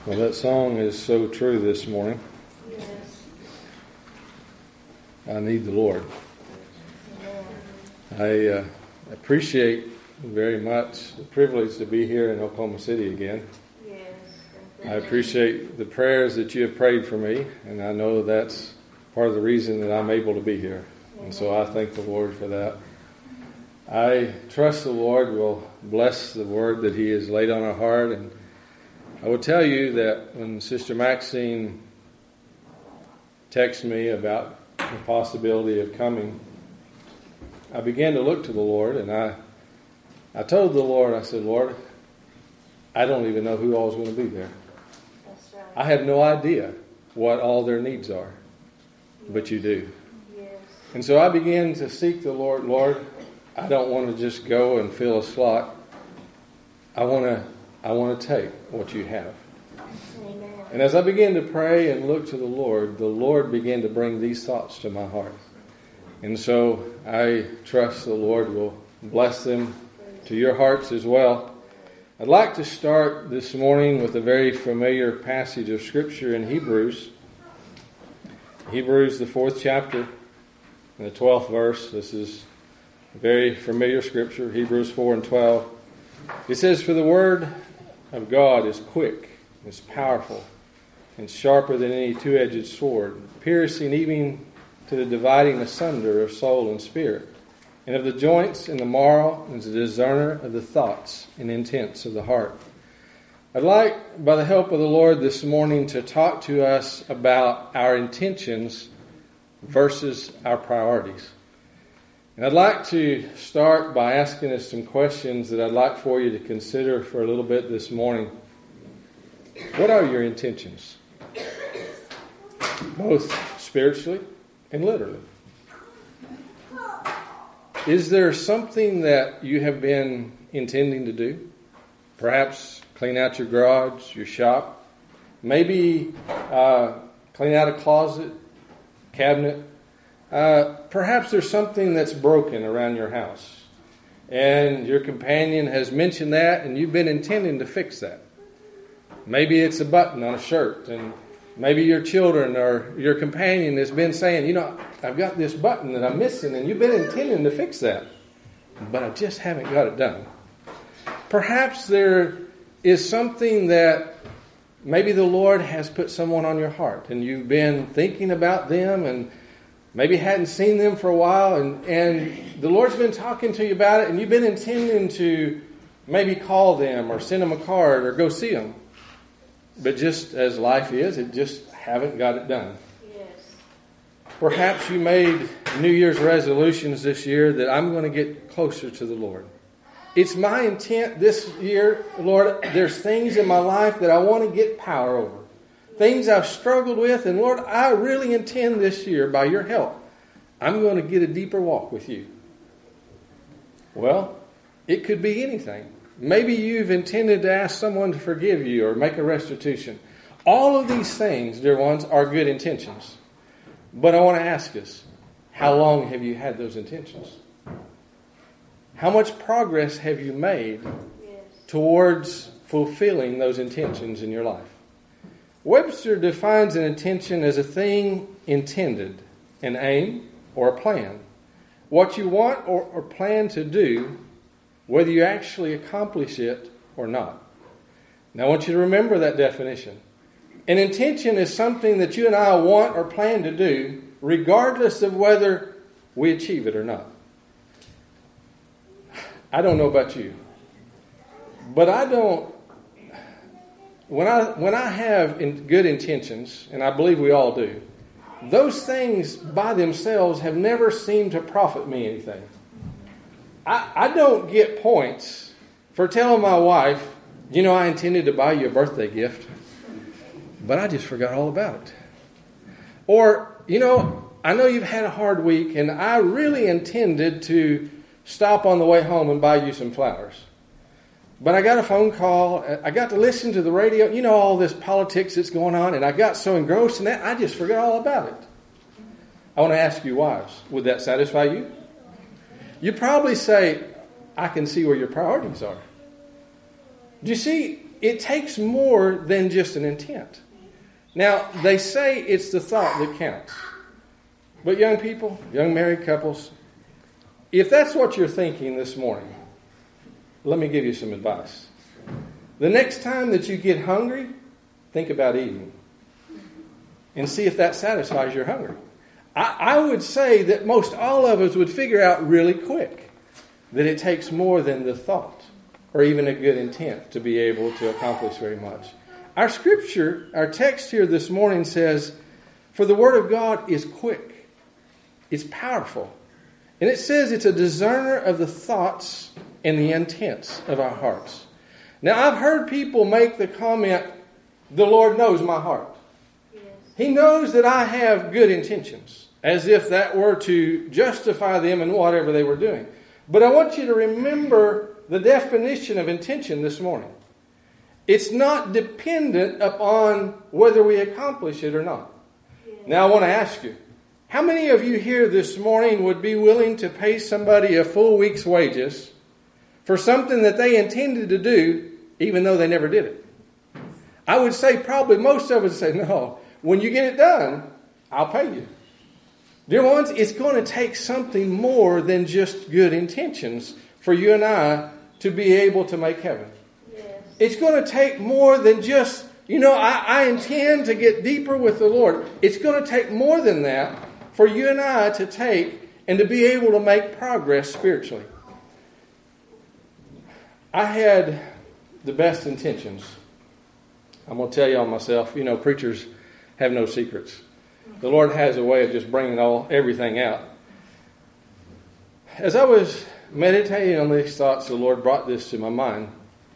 Well, that song is so true this morning. Yes. I need the Lord. I appreciate very much the privilege to be here in Oklahoma City again. Yes. I appreciate the prayers that you have prayed for me, and I know that's part of the reason that I'm able to be here. And so I thank the Lord for that. I trust the Lord will bless the word that He has laid on our heart. And I will tell you that when Sister Maxine texted me about the possibility of coming, I began to look to the Lord, and I told the Lord, I said, Lord, I don't even know who all is going to be there. That's right. I have no idea what all their needs are, but you do. Yes. And so I began to seek the Lord. Lord, I don't want to just go and fill a slot. I want to take what you have. Amen. And as I began to pray and look to the Lord began to bring these thoughts to my heart. And so I trust the Lord will bless them to your hearts as well. I'd like to start this morning with a very familiar passage of Scripture in Hebrews. Hebrews, the 4th chapter, and the 12th verse. This is a very familiar Scripture, Hebrews 4 and 12. It says, "For the word of God is quick, is powerful, and sharper than any two-edged sword, piercing even to the dividing asunder of soul and spirit, and of the joints and the marrow, and is a discerner of the thoughts and intents of the heart." I'd like, by the help of the Lord this morning, to talk to us about our intentions versus our priorities. And I'd like to start by asking us some questions that I'd like for you to consider for a little bit this morning. What are your intentions? Both spiritually and literally. Is there something that you have been intending to do? Perhaps clean out your garage, your shop. Maybe clean out a closet, cabinet. Perhaps there's something that's broken around your house. And your companion has mentioned that and you've been intending to fix that. Maybe it's a button on a shirt, and maybe your children or your companion has been saying, I've got this button that I'm missing, and you've been intending to fix that, but I just haven't got it done. Perhaps there is something that maybe the Lord has put someone on your heart, and you've been thinking about them, and maybe hadn't seen them for a while, and the Lord's been talking to you about it, and you've been intending to maybe call them or send them a card or go see them. But just as life is, it just haven't got it done. Yes. Perhaps you made New Year's resolutions this year that I'm going to get closer to the Lord. It's my intent this year, Lord, there's things in my life that I want to get power over. Things I've struggled with, and Lord, I really intend this year, by your help, I'm going to get a deeper walk with you. Well, it could be anything. Maybe you've intended to ask someone to forgive you or make a restitution. All of these things, dear ones, are good intentions. But I want to ask us, how long have you had those intentions? How much progress have you made towards fulfilling those intentions in your life? Webster defines an intention as a thing intended, an aim or a plan. What you want or plan to do, whether you actually accomplish it or not. Now I want you to remember that definition. An intention is something that you and I want or plan to do, regardless of whether we achieve it or not. I don't know about you, but when I have good intentions, and I believe we all do, those things by themselves have never seemed to profit me anything. I don't get points for telling my wife, I intended to buy you a birthday gift, but I just forgot all about it. Or, I know you've had a hard week, and I really intended to stop on the way home and buy you some flowers. But I got a phone call, I got to listen to the radio, all this politics that's going on, and I got so engrossed in that, I just forgot all about it. I want to ask you, wives, would that satisfy you? You probably say, I can see where your priorities are. Do you see, it takes more than just an intent. Now, they say it's the thought that counts. But young people, young married couples, if that's what you're thinking this morning, let me give you some advice. The next time that you get hungry, think about eating. And see if that satisfies your hunger. I would say that most all of us would figure out really quick that it takes more than the thought or even a good intent to be able to accomplish very much. Our scripture, our text here this morning says, "For the word of God is quick, it's powerful." And it says it's a discerner of the thoughts and the intents of our hearts. Now, I've heard people make the comment, "The Lord knows my heart." He knows that I have good intentions, as if that were to justify them in whatever they were doing. But I want you to remember the definition of intention this morning. It's not dependent upon whether we accomplish it or not. Now I want to ask you, how many of you here this morning would be willing to pay somebody a full week's wages for something that they intended to do, even though they never did it? I would say probably most of us would say, no. When you get it done, I'll pay you. Dear ones, it's going to take something more than just good intentions for you and I to be able to make heaven. Yes. It's going to take more than just, I intend to get deeper with the Lord. It's going to take more than that for you and I to take and to be able to make progress spiritually. I had the best intentions. I'm going to tell you on myself, preachers have no secrets. The Lord has a way of just bringing everything out. As I was meditating on these thoughts, the Lord brought this to my mind.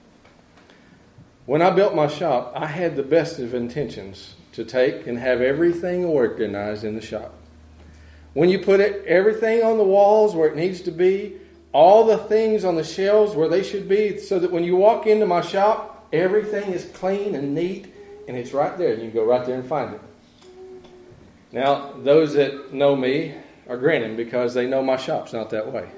When I built my shop, I had the best of intentions to take and have everything organized in the shop. When you put everything on the walls where it needs to be, all the things on the shelves where they should be, so that when you walk into my shop, everything is clean and neat, and it's right there. You can go right there and find it. Now, those that know me are grinning because they know my shop's not that way.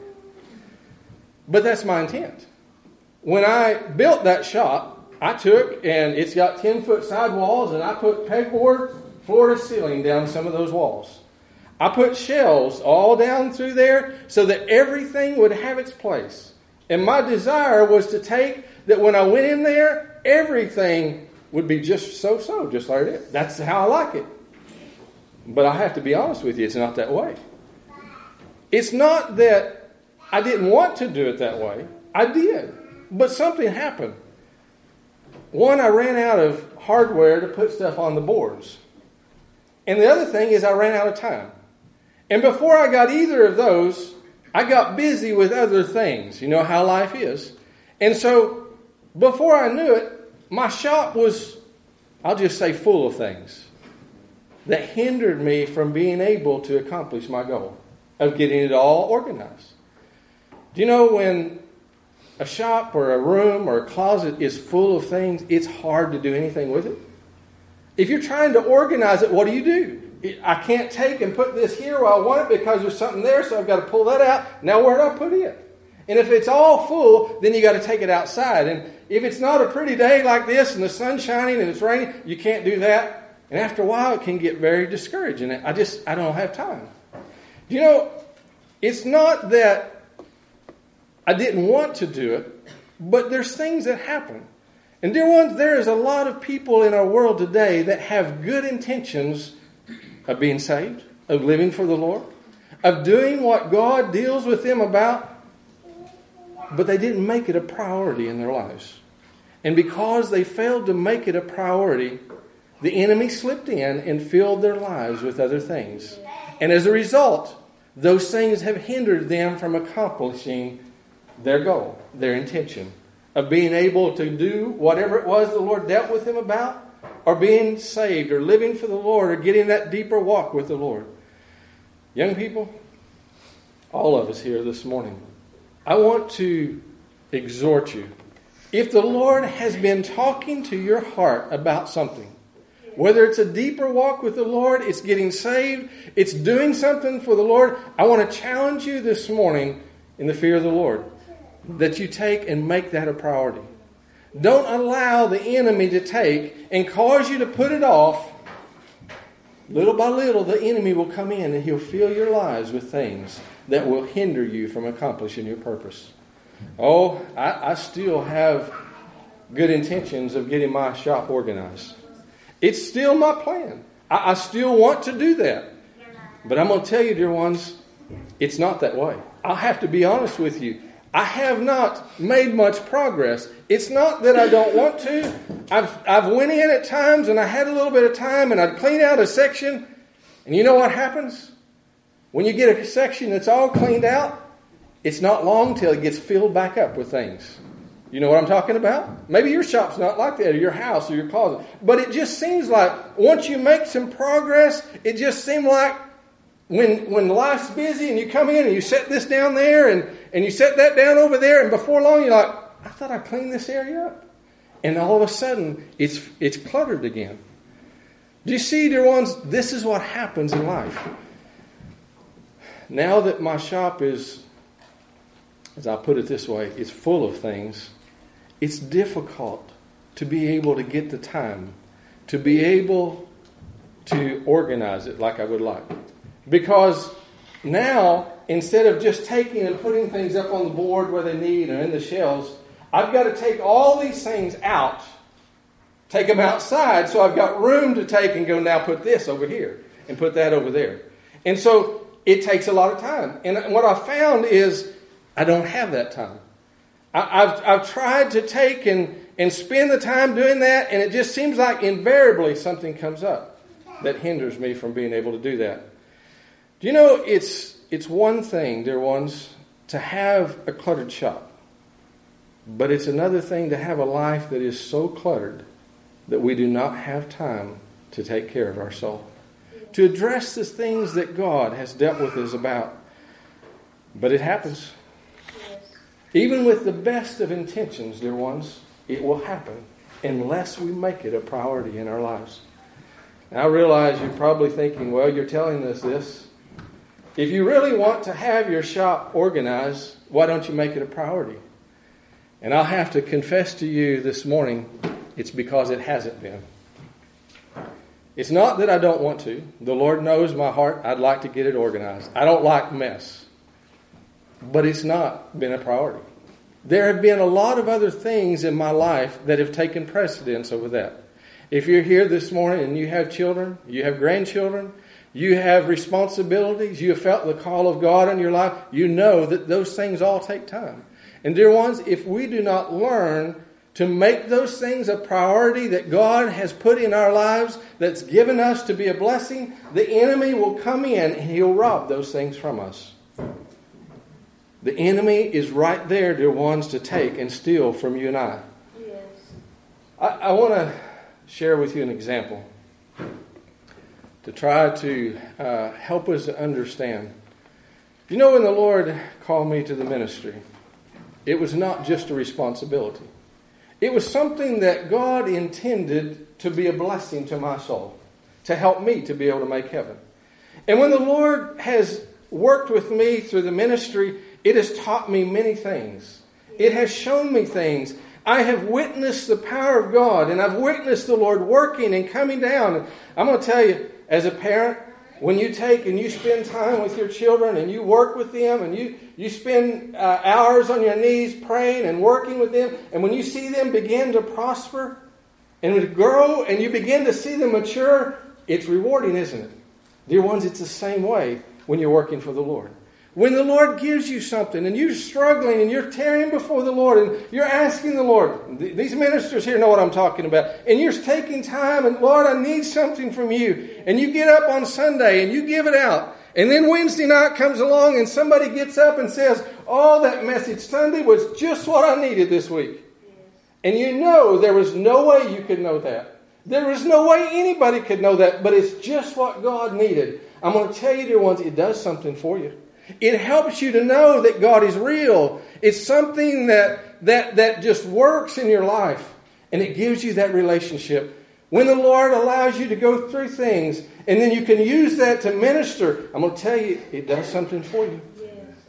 But that's my intent. When I built that shop, I took, and it's got 10-foot side walls, and I put pegboard floor to ceiling down some of those walls. I put shelves all down through there so that everything would have its place. And my desire was to take that when I went in there, everything would be just so, just like it. That's how I like it. But I have to be honest with you, it's not that way. It's not that I didn't want to do it that way. I did. But something happened. One, I ran out of hardware to put stuff on the boards. And the other thing is I ran out of time. And before I got either of those, I got busy with other things. You know how life is. And so before I knew it, my shop was, I'll just say, full of things that hindered me from being able to accomplish my goal of getting it all organized. Do you know when a shop or a room or a closet is full of things, it's hard to do anything with it? If you're trying to organize it, what do? I can't take and put this here where I want it because there's something there, so I've got to pull that out. Now where do I put it? And if it's all full, then you got to take it outside. And if it's not a pretty day like this and the sun's shining and it's raining, you can't do that. And after a while, it can get very discouraging. I don't have time. It's not that I didn't want to do it, but there's things that happen. And dear ones, there is a lot of people in our world today that have good intentions of being saved, of living for the Lord, of doing what God deals with them about, but they didn't make it a priority in their lives. And because they failed to make it a priority, the enemy slipped in and filled their lives with other things. And as a result, those things have hindered them from accomplishing their goal, their intention of being able to do whatever it was the Lord dealt with them about, or being saved, or living for the Lord, or getting that deeper walk with the Lord. Young people, all of us here this morning, I want to exhort you. If the Lord has been talking to your heart about something, whether it's a deeper walk with the Lord, it's getting saved, it's doing something for the Lord, I want to challenge you this morning in the fear of the Lord that you take and make that a priority. Don't allow the enemy to take and cause you to put it off. Little by little, the enemy will come in and he'll fill your lives with things that will hinder you from accomplishing your purpose. Oh, I still have good intentions of getting my shop organized. It's still my plan. I still want to do that. But I'm going to tell you, dear ones, it's not that way. I'll have to be honest with you. I have not made much progress. It's not that I don't want to. I've went in at times and I had a little bit of time and I'd clean out a section. And you know what happens? When you get a section that's all cleaned out, it's not long till it gets filled back up with things. You know what I'm talking about? Maybe your shop's not like that, or your house, or your closet. But it just seems like once you make some progress, it just seems like when life's busy and you come in and you set this down there and you set that down over there, and before long you're like, I thought I cleaned this area up. And all of a sudden, it's cluttered again. Do you see, dear ones, this is what happens in life. Now that my shop is, as I put it this way, it's full of things, it's difficult to be able to get the time, to be able to organize it like I would like. Because now, instead of just taking and putting things up on the board where they need or in the shelves, I've got to take all these things out, take them outside, so I've got room to take and go, now put this over here and put that over there. And so it takes a lot of time. And what I found is I don't have that time. I've tried to take and spend the time doing that, and it just seems like invariably something comes up that hinders me from being able to do that. Do you know, it's one thing, dear ones, to have a cluttered shop. But it's another thing to have a life that is so cluttered that we do not have time to take care of our soul, to address the things that God has dealt with us about. But it happens. Even with the best of intentions, dear ones, it will happen unless we make it a priority in our lives. Now, I realize you're probably thinking, well, you're telling us this. If you really want to have your shop organized, why don't you make it a priority? And I'll have to confess to you this morning, it's because it hasn't been. It's not that I don't want to. The Lord knows my heart. I'd like to get it organized. I don't like mess. But it's not been a priority. There have been a lot of other things in my life that have taken precedence over that. If you're here this morning and you have children, you have grandchildren, you have responsibilities, you have felt the call of God in your life, you know that those things all take time. And dear ones, if we do not learn to make those things a priority that God has put in our lives, that's given us to be a blessing, the enemy will come in and he'll rob those things from us. The enemy is right there, dear ones, to take and steal from you and I. Yes. I want to share with you an example to try to help us to understand. You know, when the Lord called me to the ministry, it was not just a responsibility. It was something that God intended to be a blessing to my soul, to help me to be able to make heaven. And when the Lord has worked with me through the ministry, it has taught me many things. It has shown me things. I have witnessed the power of God, and I've witnessed the Lord working and coming down. I'm going to tell you, as a parent, when you take and you spend time with your children and you work with them and you spend hours on your knees praying and working with them, and when you see them begin to prosper and grow and you begin to see them mature, it's rewarding, isn't it? Dear ones, it's the same way when you're working for the Lord. When the Lord gives you something and you're struggling and you're tearing before the Lord and you're asking the Lord, these ministers here know what I'm talking about, and you're taking time and, Lord, I need something from you. And you get up on Sunday and you give it out. And then Wednesday night comes along and somebody gets up and says, oh, that message Sunday was just what I needed this week. And you know there was no way you could know that. There was no way anybody could know that, but it's just what God needed. I'm going to tell you, dear ones, it does something for you. It helps you to know that God is real. It's something that just works in your life. And it gives you that relationship. When the Lord allows you to go through things, and then you can use that to minister, I'm going to tell you, it does something for you. Yes, amen.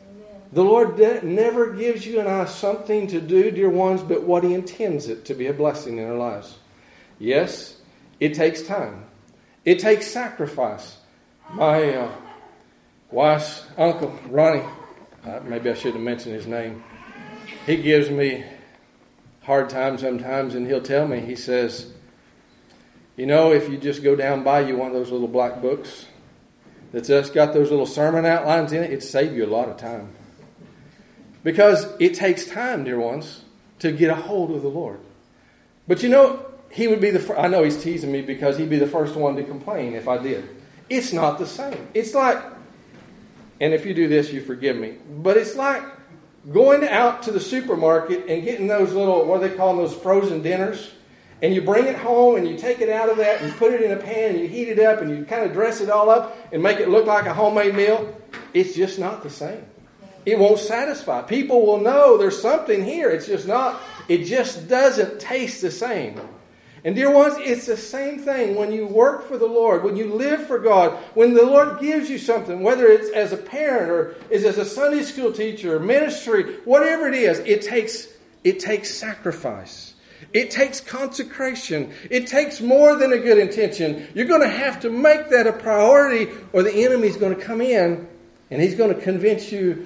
The Lord never gives you and I something to do, dear ones, but what He intends it to be a blessing in our lives. Yes, it takes time. It takes sacrifice. My wife's uncle, Ronnie, maybe I should have mentioned his name. He gives me hard time sometimes, and he'll tell me, he says, you know, if you just go down buy you one of those little black books that's just got those little sermon outlines in it, it'd save you a lot of time. Because it takes time, dear ones, to get a hold of the Lord. But you know, he would be the first. I know he's teasing me because he'd be the first one to complain if I did. It's not the same. It's like, and if you do this, you forgive me, but it's like going out to the supermarket and getting those little, what do they call them, those frozen dinners, and you bring it home and you take it out of that and you put it in a pan and you heat it up and you kind of dress it all up and make it look like a homemade meal. It's just not the same. It won't satisfy. People will know there's something here. It's just not, it just doesn't taste the same. And dear ones, it's the same thing when you work for the Lord, when you live for God, when the Lord gives you something, whether it's as a parent or is as a Sunday school teacher, ministry, whatever it is, it takes sacrifice. It takes consecration. It takes more than a good intention. You're going to have to make that a priority or the enemy's going to come in and he's going to convince you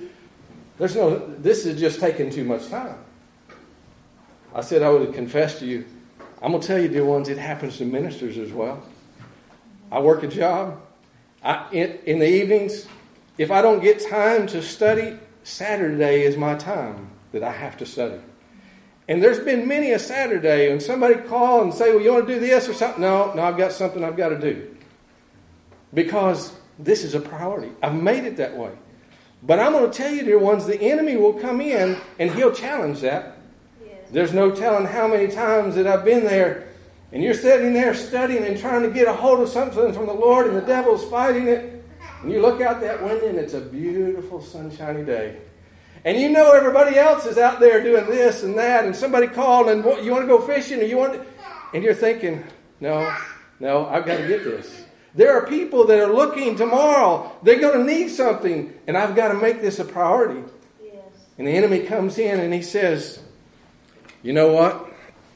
this is just taking too much time. I said I would confess to you. I'm going to tell you, dear ones, it happens to ministers as well. I work a job. In the evenings, if I don't get time to study, Saturday is my time that I have to study. And there's been many a Saturday when somebody call and say, well, you want to do this or something? No, I've got something I've got to do. Because this is a priority. I've made it that way. But I'm going to tell you, dear ones, the enemy will come in and he'll challenge that. Yes. There's no telling how many times that I've been there and you're sitting there studying and trying to get a hold of something from the Lord and the devil's fighting it. And you look out that window and it's a beautiful sunshiny day. And you know everybody else is out there doing this and that, and somebody called and you want to go fishing, and you're thinking, no, I've got to get this. There are people that are looking tomorrow. They're going to need something, and I've got to make this a priority. Yes. And the enemy comes in and he says, you know what?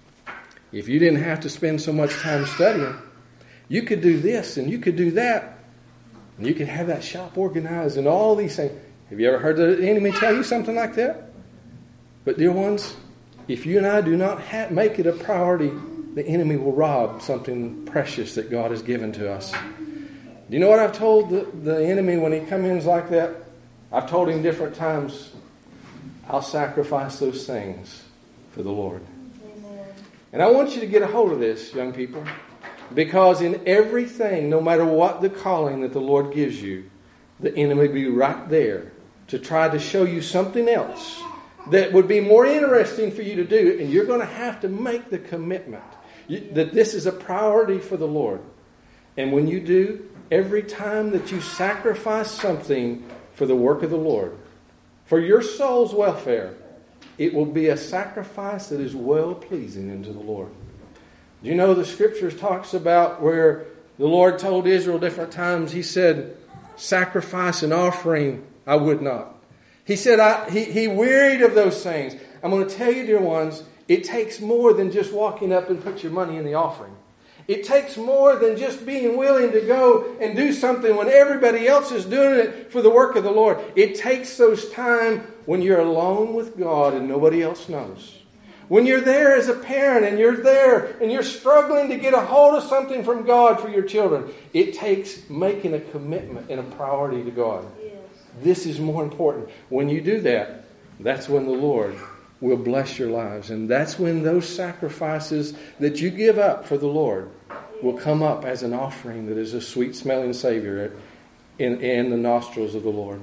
If you didn't have to spend so much time studying, you could do this and you could do that, and you could have that shop organized and all these things. Have you ever heard the enemy tell you something like that? But dear ones, if you and I do not make it a priority, the enemy will rob something precious that God has given to us. Do you know what I've told the enemy when he comes in like that? I've told him different times, I'll sacrifice those things for the Lord. Amen. And I want you to get a hold of this, young people, because in everything, no matter what the calling that the Lord gives you, the enemy will be right there to try to show you something else that would be more interesting for you to do. And you're going to have to make the commitment that this is a priority for the Lord. And when you do, every time that you sacrifice something for the work of the Lord, for your soul's welfare, it will be a sacrifice that is well-pleasing unto the Lord. Do you know the Scriptures talks about where the Lord told Israel different times, He said, sacrifice and offering I would not. He said, he wearied of those things. I'm going to tell you, dear ones, it takes more than just walking up and put your money in the offering. It takes more than just being willing to go and do something when everybody else is doing it for the work of the Lord. It takes those time when you're alone with God and nobody else knows. When you're there as a parent and you're there and you're struggling to get a hold of something from God for your children, it takes making a commitment and a priority to God. Yes. This is more important. When you do that, that's when the Lord will bless your lives. And that's when those sacrifices that you give up for the Lord will come up as an offering that is a sweet-smelling Savior in the nostrils of the Lord.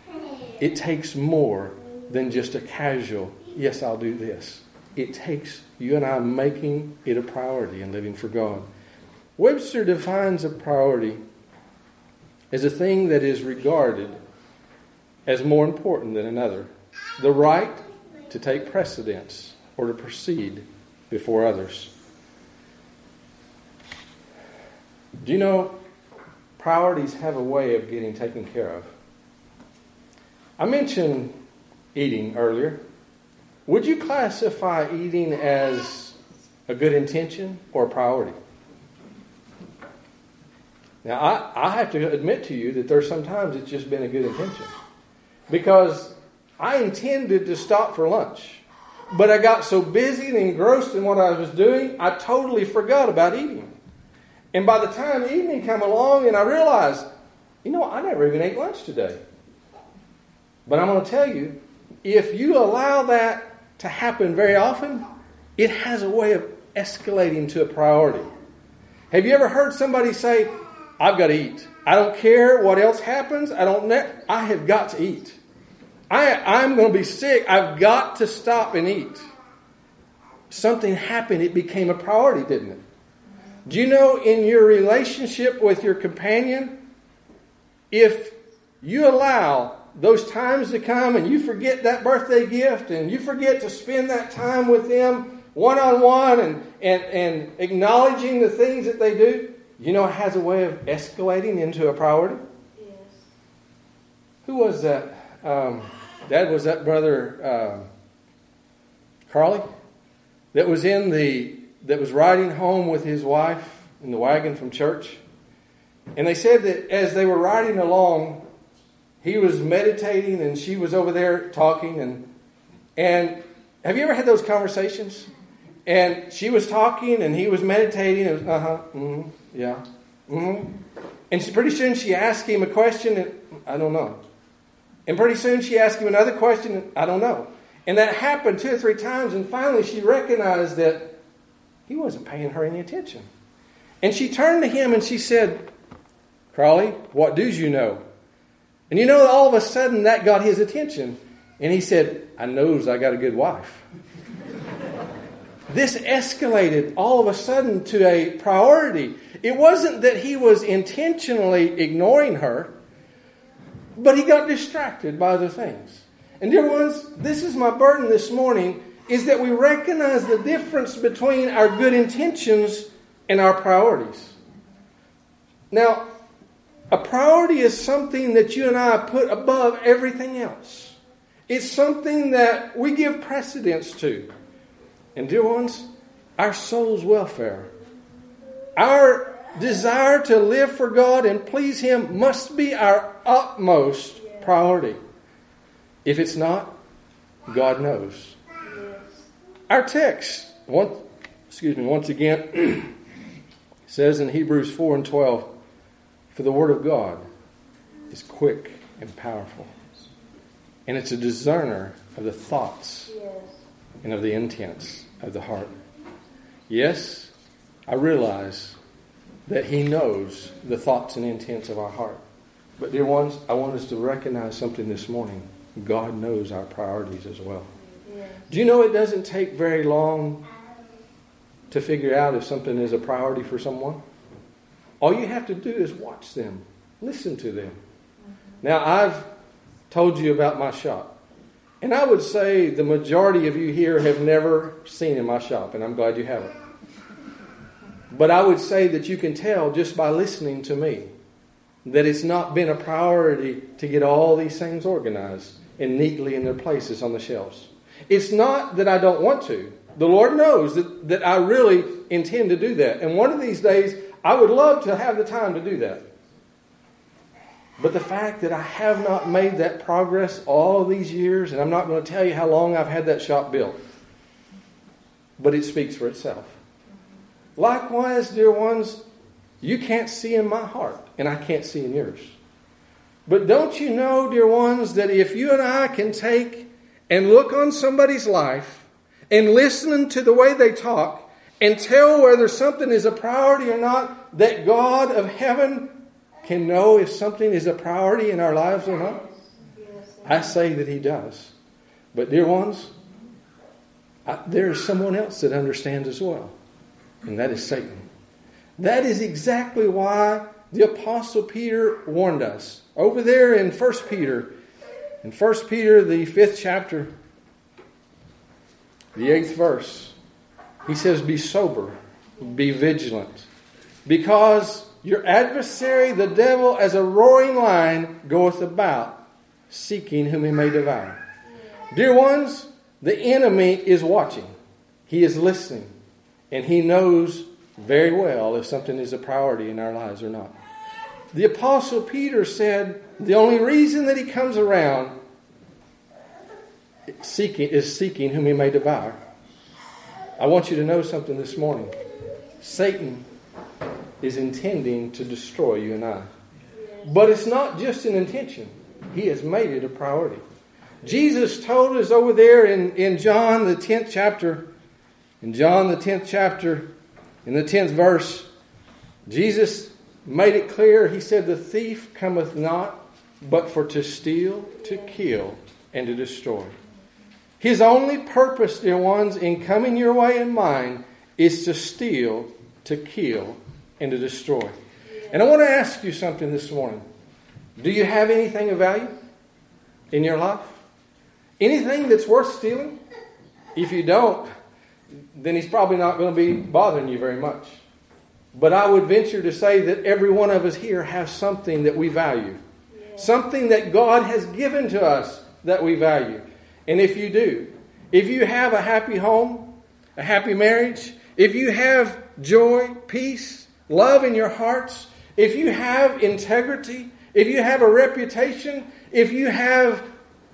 It takes more than just a casual, yes, I'll do this. It takes you and I making it a priority and living for God. Webster defines a priority as a thing that is regarded as more important than another. The right to take precedence or to proceed before others. Do you know priorities have a way of getting taken care of? I mentioned eating earlier. Would you classify eating as a good intention or a priority? Now, I have to admit to you that there's sometimes it's just been a good intention. Because I intended to stop for lunch. But I got so busy and engrossed in what I was doing, I totally forgot about eating. And by the time evening came along and I realized, I never even ate lunch today. But I'm going to tell you, if you allow that to happen very often, it has a way of escalating to a priority. Have you ever heard somebody say, I've got to eat. I don't care what else happens. I have got to eat. I'm going to be sick. I've got to stop and eat. Something happened. It became a priority, didn't it? Do you know in your relationship with your companion, if you allow those times to come and you forget that birthday gift and you forget to spend that time with them one-on-one and acknowledging the things that they do, it has a way of escalating into a priority? Yes. Who was that? Dad, was that brother Carly that was riding home with his wife in the wagon from church? And they said that as they were riding along, he was meditating and she was over there talking. And have you ever had those conversations? And she was talking and he was meditating. It was, yeah. And pretty soon she asked him a question and I don't know. And pretty soon she asked him another question and I don't know. And that happened 2 or 3 times and finally she recognized that he wasn't paying her any attention. And she turned to him and she said, Crawley, what do you know? And all of a sudden that got his attention. And he said, I knows I got a good wife. This escalated all of a sudden to a priority. It wasn't that he was intentionally ignoring her, but he got distracted by other things. And dear ones, this is my burden this morning, is that we recognize the difference between our good intentions and our priorities. Now, a priority is something that you and I put above everything else. It's something that we give precedence to. And dear ones, our soul's welfare, our desire to live for God and please Him must be our utmost priority. If it's not, God knows. Our text, once again, says in Hebrews 4:12, for the Word of God is quick and powerful, and it's a discerner of the thoughts and of the intents of the heart. Yes, I realize that He knows the thoughts and intents of our heart. But dear ones, I want us to recognize something this morning. God knows our priorities as well. Do you know it doesn't take very long to figure out if something is a priority for someone? All you have to do is watch them, listen to them. Now, I've told you about my shop. And I would say the majority of you here have never seen in my shop, and I'm glad you haven't. But I would say that you can tell just by listening to me that it's not been a priority to get all these things organized and neatly in their places on the shelves. It's not that I don't want to. The Lord knows that I really intend to do that. And one of these days, I would love to have the time to do that. But the fact that I have not made that progress all these years, and I'm not going to tell you how long I've had that shop built, but it speaks for itself. Likewise, dear ones, you can't see in my heart, and I can't see in yours. But don't you know, dear ones, that if you and I can take and look on somebody's life and listen to the way they talk and tell whether something is a priority or not, that God of heaven can know if something is a priority in our lives or not? I say that He does. But dear ones, there is someone else that understands as well. And that is Satan. That is exactly why the Apostle Peter warned us. Over there in 1 Peter, the 5th chapter, the 8th verse, he says, be sober, be vigilant, because your adversary, the devil, as a roaring lion, goeth about, seeking whom he may devour. Dear ones, the enemy is watching. He is listening. And he knows very well if something is a priority in our lives or not. The Apostle Peter said the only reason that he comes around is seeking whom he may devour. I want you to know something this morning. Satan is intending to destroy you and I. But it's not just an intention. He has made it a priority. Jesus told us over there in John the 10th chapter, in John the 10th chapter, in the 10th verse, Jesus made it clear. He said, the thief cometh not but for to steal, to kill, and to destroy. His only purpose, dear ones, in coming your way and mine is to steal, to kill, and to destroy. And I want to ask you something this morning. Do you have anything of value in your life? Anything that's worth stealing? If you don't, then he's probably not going to be bothering you very much. But I would venture to say that every one of us here has something that we value. Something that God has given to us that we value. And if you do, if you have a happy home, a happy marriage, if you have joy, peace, love in your hearts, if you have integrity, if you have a reputation, if you have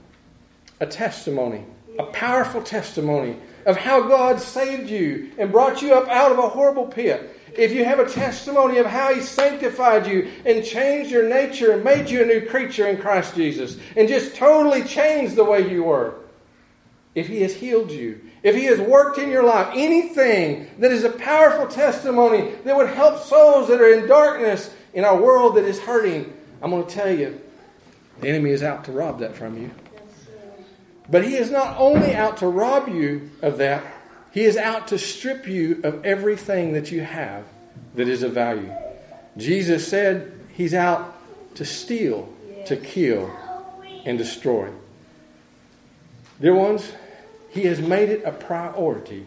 a testimony, a powerful testimony of how God saved you and brought you up out of a horrible pit, if you have a testimony of how He sanctified you and changed your nature and made you a new creature in Christ Jesus and just totally changed the way you were, if He has healed you, if He has worked in your life, anything that is a powerful testimony that would help souls that are in darkness in our world that is hurting, I'm going to tell you, the enemy is out to rob that from you. But he is not only out to rob you of that, he is out to strip you of everything that you have that is of value. Jesus said he's out to steal, to kill, and destroy. Dear ones, he has made it a priority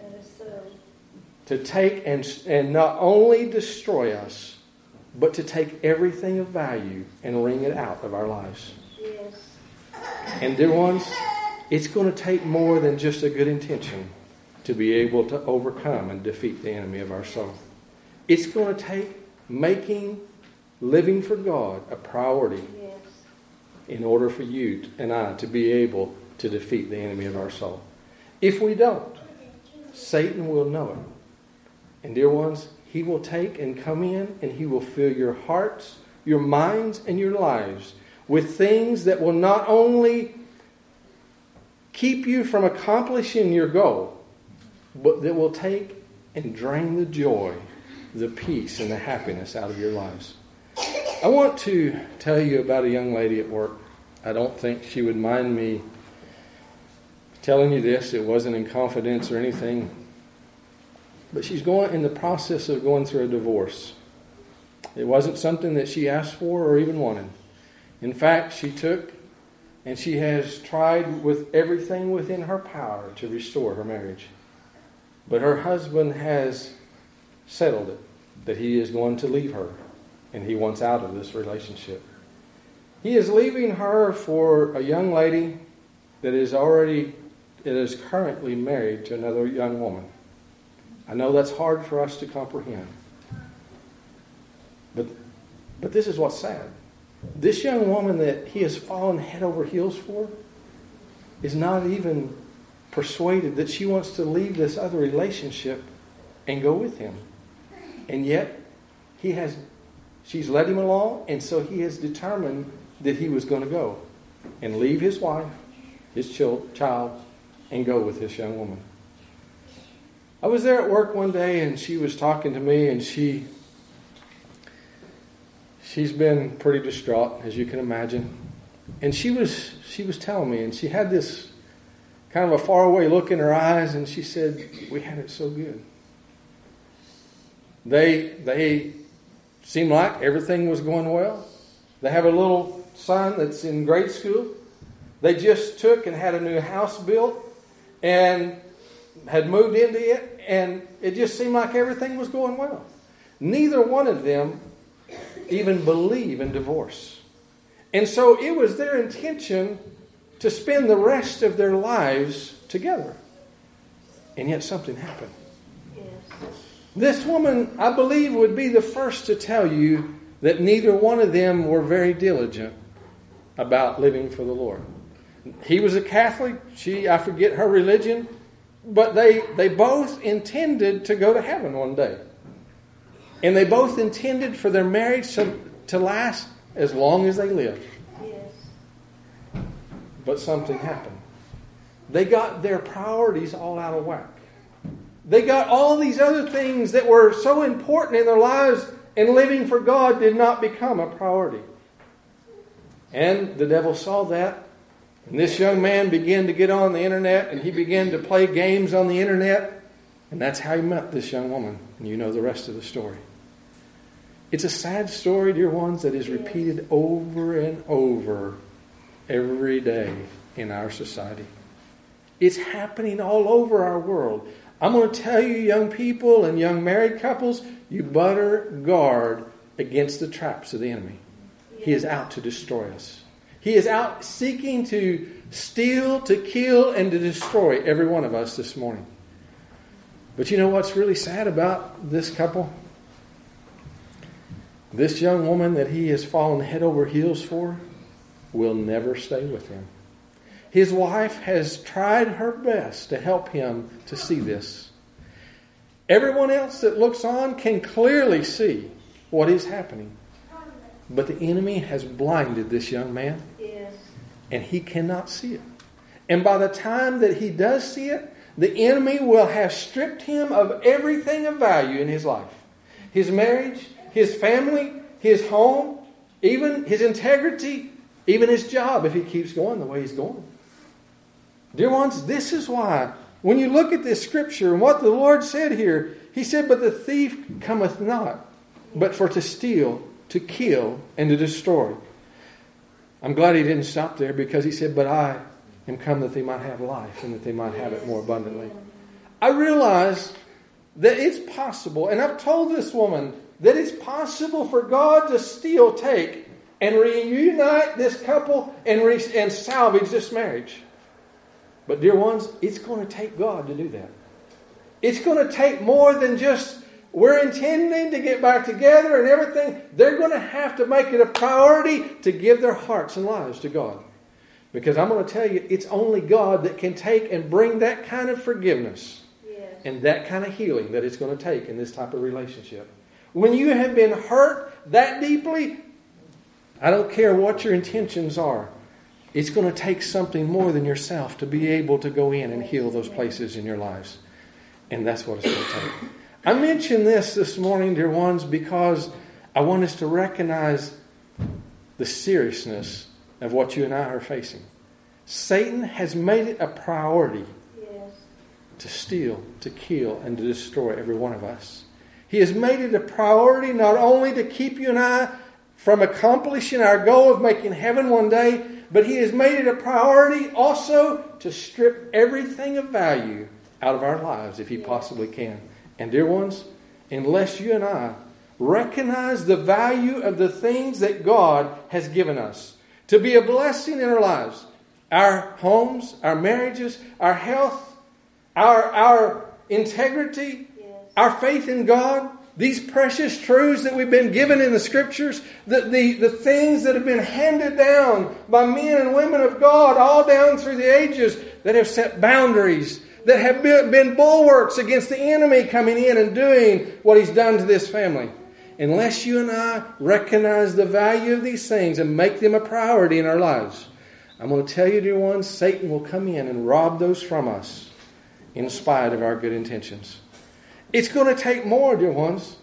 to take and not only destroy us, but to take everything of value and wring it out of our lives. Yes. And dear ones, it's going to take more than just a good intention to be able to overcome and defeat the enemy of our soul. It's going to take making living for God a priority in order for you and I to be able to defeat the enemy of our soul. If we don't, Satan will know it. And dear ones, he will take and come in and he will fill your hearts, your minds, and your lives with things that will not only keep you from accomplishing your goal, but that will take and drain the joy, the peace, and the happiness out of your lives. I want to tell you about a young lady at work. I don't think she would mind me telling you this. It wasn't in confidence or anything. But she's going in the process of going through a divorce. It wasn't something that she asked for or even wanted. In fact, she took and she has tried with everything within her power to restore her marriage. But her husband has settled it, that he is going to leave her, and he wants out of this relationship. He is leaving her for a young lady that is currently married to another young woman. I know that's hard for us to comprehend. But this is what's sad. This young woman that he has fallen head over heels for is not even persuaded that she wants to leave this other relationship and go with him. And yet, she's led him along, and so he has determined that he was going to go and leave his wife, his child, and go with this young woman. I was there at work one day, and she was talking to me, and she's been pretty distraught, as you can imagine. And she was telling me, and she had this kind of a faraway look in her eyes, and she said, "We had it so good." They seemed like everything was going well. They have a little son that's in grade school. They just took and had a new house built and had moved into it, and it just seemed like everything was going well. Neither one of them even believe in divorce. And so it was their intention to spend the rest of their lives together. And yet something happened. Yes. This woman, I believe, would be the first to tell you that neither one of them were very diligent about living for the Lord. He was a Catholic. I forget her religion. But they both intended to go to heaven one day. And they both intended for their marriage to last as long as they lived. Yes. But something happened. They got their priorities all out of whack. They got all these other things that were so important in their lives, and living for God did not become a priority. And the devil saw that. And this young man began to get on the internet, and he began to play games on the internet. And that's how he met this young woman. And you know the rest of the story. It's a sad story, dear ones, that is repeated over and over every day in our society. It's happening all over our world. I'm going to tell you, young people and young married couples, you better guard against the traps of the enemy. He is out to destroy us. He is out seeking to steal, to kill, and to destroy every one of us this morning. But you know what's really sad about this couple? This young woman that he has fallen head over heels for will never stay with him. His wife has tried her best to help him to see this. Everyone else that looks on can clearly see what is happening. But the enemy has blinded this young man. Yes. And he cannot see it. And by the time that he does see it, the enemy will have stripped him of everything of value in his life. His marriage, his family, his home, even his integrity, even his job if he keeps going the way he's going. Dear ones, this is why when you look at this scripture and what the Lord said here, He said, "But the thief cometh not, but for to steal, to kill, and to destroy." I'm glad He didn't stop there, because He said, "But I am come that they might have life, and that they might have it more abundantly." I realized that it's possible, and I've told this woman that it's possible for God to still take and reunite this couple and salvage this marriage. But dear ones, it's going to take God to do that. It's going to take more than just we're intending to get back together and everything. They're going to have to make it a priority to give their hearts and lives to God. Because I'm going to tell you, it's only God that can take and bring that kind of forgiveness and that kind of healing that it's going to take in this type of relationship. When you have been hurt that deeply, I don't care what your intentions are, it's going to take something more than yourself to be able to go in and heal those places in your lives. And that's what it's going to take. I mention this morning, dear ones, because I want us to recognize the seriousness of what you and I are facing. Satan has made it a priority to steal, to kill, and to destroy every one of us. He has made it a priority not only to keep you and I from accomplishing our goal of making heaven one day, but He has made it a priority also to strip everything of value out of our lives if He possibly can. And dear ones, unless you and I recognize the value of the things that God has given us to be a blessing in our lives, our homes, our marriages, our health, our integrity, our faith in God, these precious truths that we've been given in the Scriptures, the things that have been handed down by men and women of God all down through the ages that have set boundaries, that have been bulwarks against the enemy coming in and doing what he's done to this family. Unless you and I recognize the value of these things and make them a priority in our lives, I'm going to tell you, dear ones, Satan will come in and rob those from us in spite of our good intentions. It's going to take more, dear ones.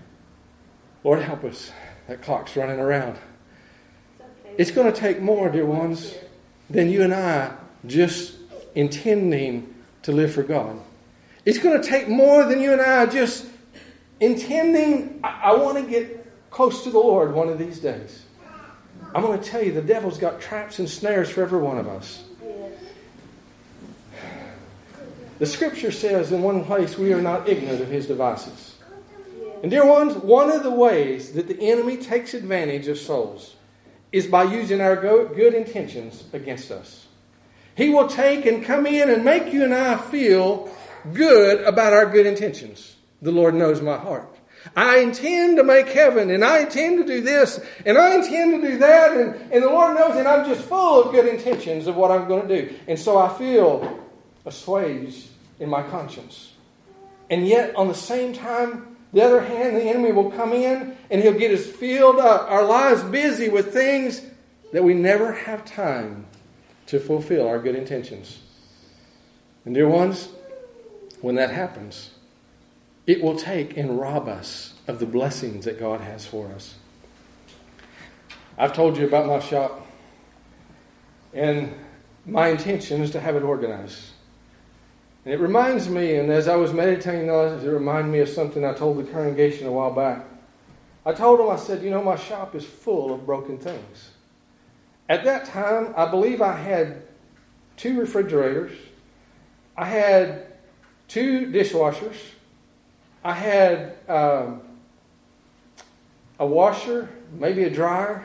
Lord, help us. That clock's running around. It's going to take more, dear ones, than you and I just intending to live for God. It's going to take more than you and I just intending, I want to get close to the Lord one of these days. I'm going to tell you, the devil's got traps and snares for every one of us. The Scripture says in one place, we are not ignorant of his devices. And dear ones, one of the ways that the enemy takes advantage of souls is by using our good intentions against us. He will take and come in and make you and I feel good about our good intentions. The Lord knows my heart. I intend to make heaven, and I intend to do this, and I intend to do that, and the Lord knows, and I'm just full of good intentions of what I'm going to do. And so I feel assuaged in my conscience. And yet, on the same time, the other hand, the enemy will come in, and he'll get us filled up, our lives busy with things that we never have time to fulfill our good intentions. And dear ones, when that happens, it will take and rob us of the blessings that God has for us. I've told you about my shop, and my intention is to have it organized. And it reminds me, and as I was meditating on it, it reminded me of something I told the congregation a while back. I told them, I said, my shop is full of broken things. At that time, I believe I had 2 refrigerators. I had 2 dishwashers. I had a washer, maybe a dryer,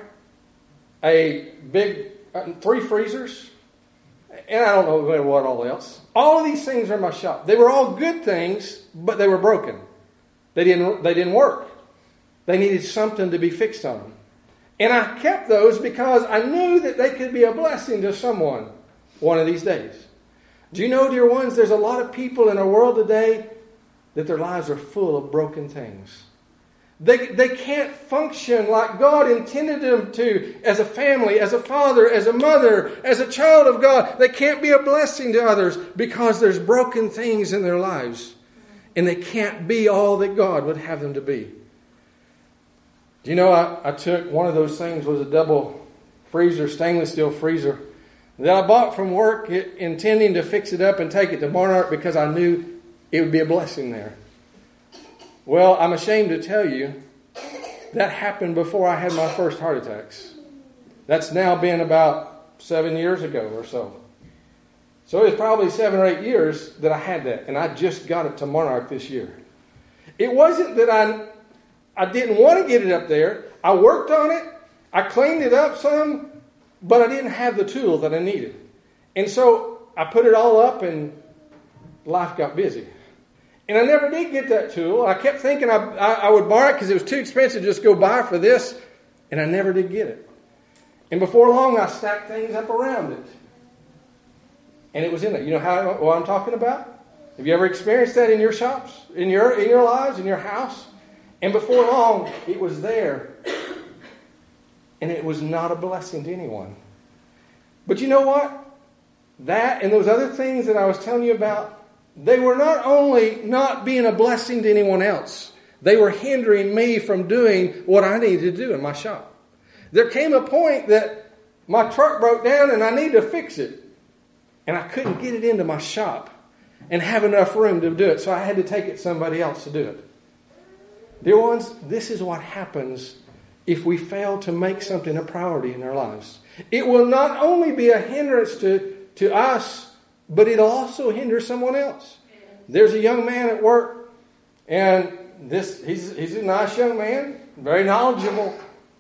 a big 3 freezers, and I don't know what all else. All of these things are in my shop. They were all good things, but they were broken. They didn't work. They needed something to be fixed on them. And I kept those because I knew that they could be a blessing to someone one of these days. Do you know, dear ones, there's a lot of people in our world today that their lives are full of broken things. They can't function like God intended them to as a family, as a father, as a mother, as a child of God. They can't be a blessing to others because there's broken things in their lives. And they can't be all that God would have them to be. Do you know, I took one of those things, was a double freezer, stainless steel freezer, that I bought from work, intending to fix it up and take it to Monarch because I knew it would be a blessing there. Well, I'm ashamed to tell you that happened before I had my first heart attacks. That's now been about 7 years ago or so. So it was probably 7 or 8 years that I had that, and I just got it to Monarch this year. It wasn't that I didn't want to get it up there. I worked on it. I cleaned it up some, but I didn't have the tool that I needed. And so I put it all up, and life got busy. And I never did get that tool. I kept thinking I would borrow it because it was too expensive to just go buy for this. And I never did get it. And before long, I stacked things up around it. And it was in there. You know what I'm talking about? Have you ever experienced that in your shops, in your lives, in your house? And before long, it was there. And it was not a blessing to anyone. But you know what? That and those other things that I was telling you about, they were not only not being a blessing to anyone else, they were hindering me from doing what I needed to do in my shop. There came a point that my truck broke down and I needed to fix it. And I couldn't get it into my shop and have enough room to do it, so I had to take it to somebody else to do it. Dear ones, this is what happens if we fail to make something a priority in our lives. It will not only be a hindrance to us, but it'll also hinder someone else. There's a young man at work, and he's a nice young man, very knowledgeable,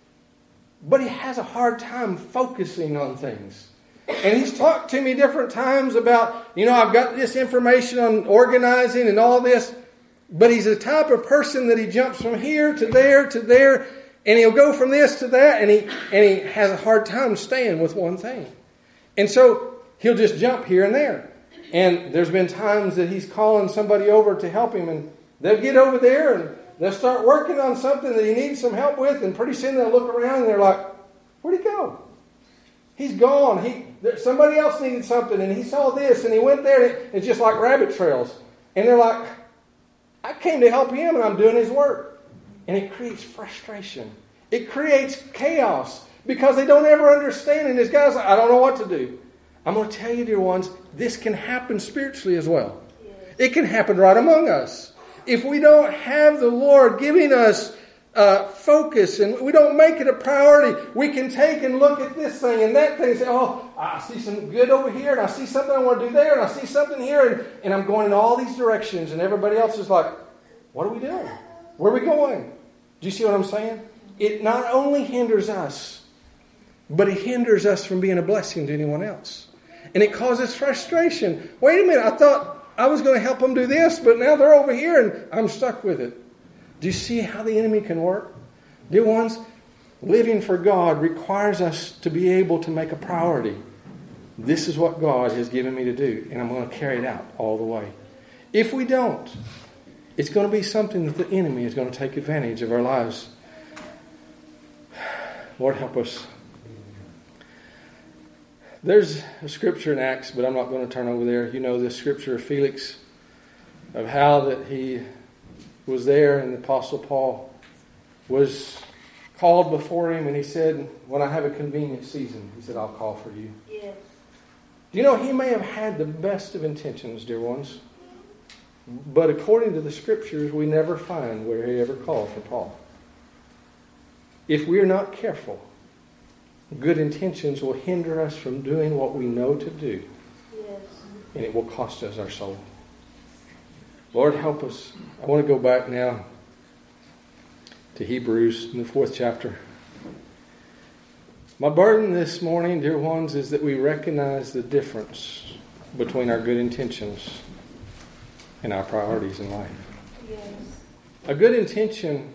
but he has a hard time focusing on things. And he's talked to me different times about, I've got this information on organizing and all this, but he's the type of person that he jumps from here to there, and he'll go from this to that, and he has a hard time staying with one thing. And so he'll just jump here and there. And there's been times that he's calling somebody over to help him, and they'll get over there and they'll start working on something that he needs some help with, and pretty soon they'll look around and they're like, where'd he go? He's gone. Somebody else needed something, and he saw this, and he went there, and it's just like rabbit trails. And they're like, I came to help him, and I'm doing his work. And it creates frustration. It creates chaos because they don't ever understand, and this guy's like, I don't know what to do. I'm going to tell you, dear ones, this can happen spiritually as well. Yes. It can happen right among us. If we don't have the Lord giving us focus and we don't make it a priority, we can take and look at this thing and that thing and say, oh, I see some good over here, and I see something I want to do there, and I see something here, and I'm going in all these directions, and everybody else is like, what are we doing? Where are we going? Do you see what I'm saying? It not only hinders us, but it hinders us from being a blessing to anyone else. And it causes frustration. Wait a minute, I thought I was going to help them do this, but now they're over here and I'm stuck with it. Do you see how the enemy can work? Dear ones, living for God requires us to be able to make a priority. This is what God has given me to do, and I'm going to carry it out all the way. If we don't, it's going to be something that the enemy is going to take advantage of our lives. Lord, help us. There's a scripture in Acts, but I'm not going to turn over there. You know the scripture of Felix, of how that he was there and the Apostle Paul was called before him, and he said, when I have a convenient season, he said, I'll call for you. Yes. You know, he may have had the best of intentions, dear ones, but according to the scriptures, we never find where he ever called for Paul. If we're not careful, good intentions will hinder us from doing what we know to do. Yes. And it will cost us our soul. Lord, help us. I want to go back now to Hebrews in the 4th chapter. My burden this morning, dear ones, is that we recognize the difference between our good intentions and our priorities in life. Yes. A good intention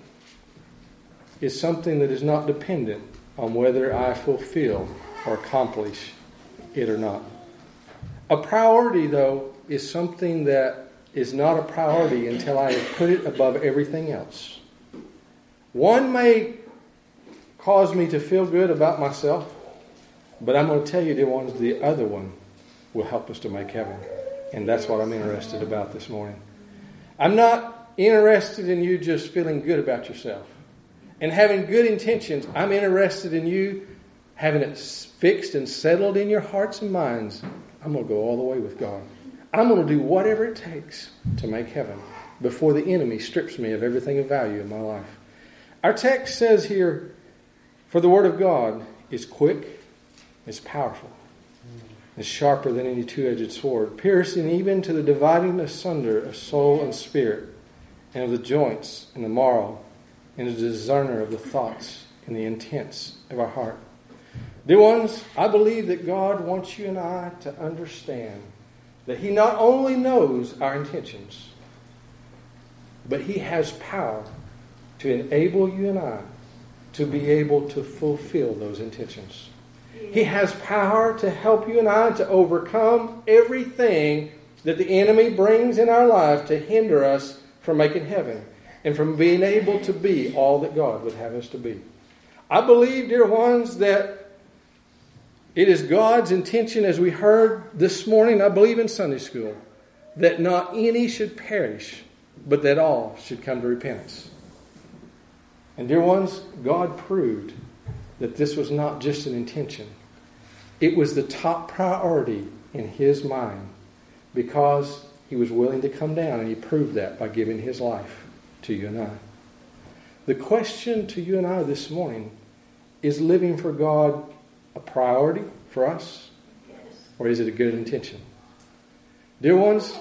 is something that is not dependent on whether I fulfill or accomplish it or not. A priority, though, is something that is not a priority until I have put it above everything else. One may cause me to feel good about myself, but I'm going to tell you, dear ones, the other one will help us to make heaven. And that's what I'm interested about this morning. I'm not interested in you just feeling good about yourself and having good intentions. I'm interested in you having it fixed and settled in your hearts and minds. I'm going to go all the way with God. I'm going to do whatever it takes to make heaven before the enemy strips me of everything of value in my life. Our text says here, for the word of God is quick, it's powerful, it's sharper than any two-edged sword, piercing even to the dividing asunder of soul and spirit, and of the joints and the marrow, and a discerner of the thoughts and the intents of our heart. Dear ones, I believe that God wants you and I to understand that He not only knows our intentions, but He has power to enable you and I to be able to fulfill those intentions. He has power to help you and I to overcome everything that the enemy brings in our life to hinder us from making heaven and from being able to be all that God would have us to be. I believe, dear ones, that it is God's intention, as we heard this morning, I believe in Sunday school, that not any should perish, but that all should come to repentance. And dear ones, God proved that this was not just an intention. It was the top priority in His mind because He was willing to come down, and He proved that by giving His life to you and I. The question to you and I this morning, is living for God a priority for us? Yes. Or is it a good intention? Dear ones,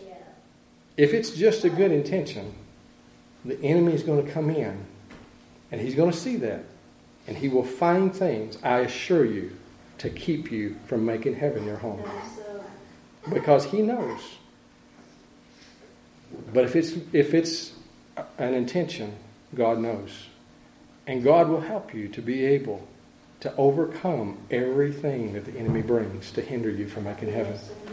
if it's just a good intention, the enemy is going to come in and he's going to see that. And he will find things, I assure you, to keep you from making heaven your home. Because he knows. But if it's an intention, God knows. And God will help you to be able to overcome everything that the enemy brings to hinder you from making heaven.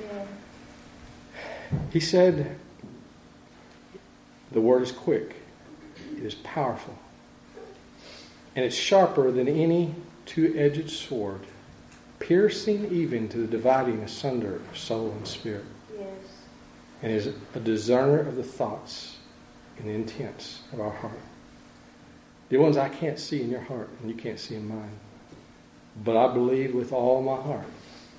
He said, the word is quick. It is powerful. And it's sharper than any two-edged sword, piercing even to the dividing asunder of soul and spirit. Yes. And is a discerner of the thoughts and the intents of our heart. The ones I can't see in your heart and you can't see in mine. But I believe with all my heart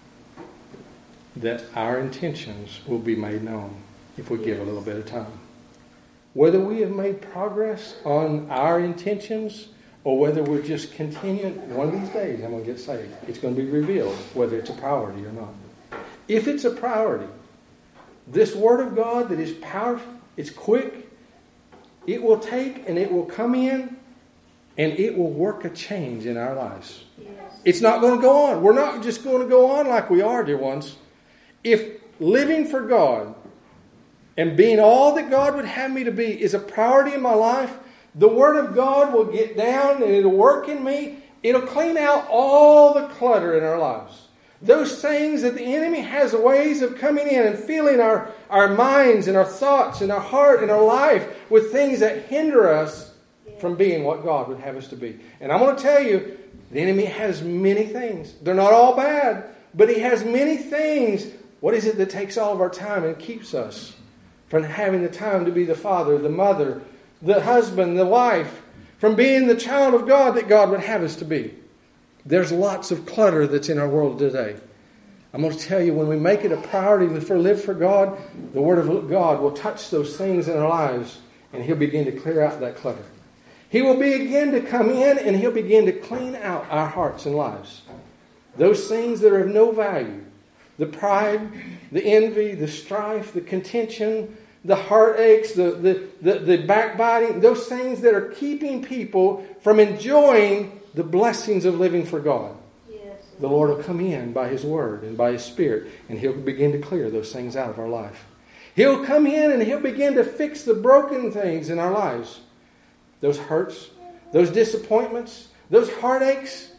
that our intentions will be made known if we give a little bit of time. Whether we have made progress on our intentions or whether we're just continuing, one of these days I'm going to get saved. It's going to be revealed whether it's a priority or not. If it's a priority, this Word of God that is powerful, it's quick, it will take and it will come in And it will work a change in our lives. Yes. It's not going to go on. We're not just going to go on like we are, dear ones. If living for God and being all that God would have me to be is a priority in my life, the Word of God will get down and it'll work in me. It'll clean out all the clutter in our lives. Those things that the enemy has ways of coming in and filling our minds and our thoughts and our heart and our life with things that hinder us from being what God would have us to be. And I'm going to tell you, the enemy has many things. They're not all bad, but he has many things. What is it that takes all of our time and keeps us from having the time to be the father, the mother, the husband, the wife, from being the child of God that God would have us to be? There's lots of clutter that's in our world today. I'm going to tell you, when we make it a priority to live for God, the Word of God will touch those things in our lives, and He'll begin to clear out that clutter. He will begin to come in, and He'll begin to clean out our hearts and lives. Those things that are of no value, the pride, the envy, the strife, the contention, the heartaches, the backbiting, those things that are keeping people from enjoying the blessings of living for God. Yes. The Lord will come in by His Word and by His Spirit, and He'll begin to clear those things out of our life. He'll come in and He'll begin to fix the broken things in our lives. Those hurts, those disappointments, those heartaches.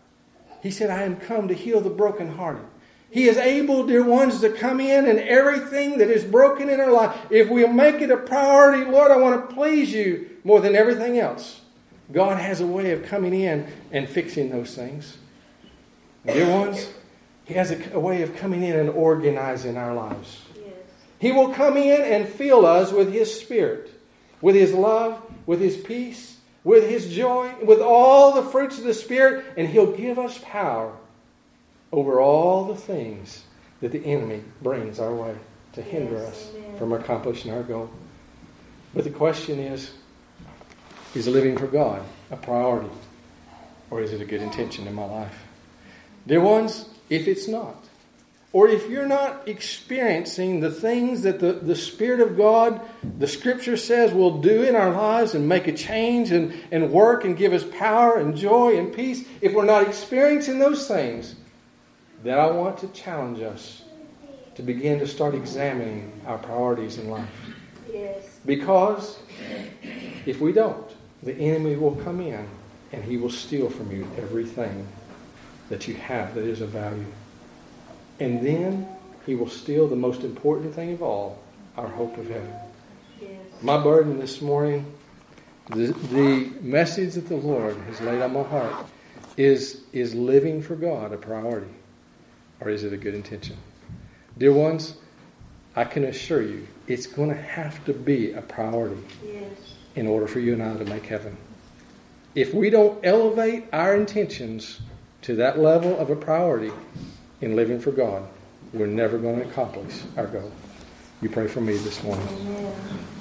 He said, I am come to heal the brokenhearted. He is able, dear ones, to come in and everything that is broken in our life. If we make it a priority, Lord, I want to please You more than everything else. God has a way of coming in and fixing those things. Dear ones, He has a way of coming in and organizing our lives. Yes. He will come in and fill us with His Spirit, with His love, with His peace, with His joy, with all the fruits of the Spirit, and He'll give us power over all the things that the enemy brings our way to hinder us from accomplishing our goal. But the question is living for God a priority, or is it a good intention in my life? Dear ones, if it's not, or if you're not experiencing the things that the Spirit of God, the Scripture says, will do in our lives and make a change and work and give us power and joy and peace, if we're not experiencing those things, then I want to challenge us to begin to start examining our priorities in life. Yes. Because if we don't, the enemy will come in and he will steal from you everything that you have that is of value. And then he will steal the most important thing of all, our hope of heaven. Yes. My burden this morning, the message that the Lord has laid on my heart is living for God a priority, or is it a good intention? Dear ones, I can assure you it's going to have to be a priority. Yes. In order for you and I to make heaven. If we don't elevate our intentions to that level of a priority in living for God, we're never going to accomplish our goal. You pray for me this morning. Amen.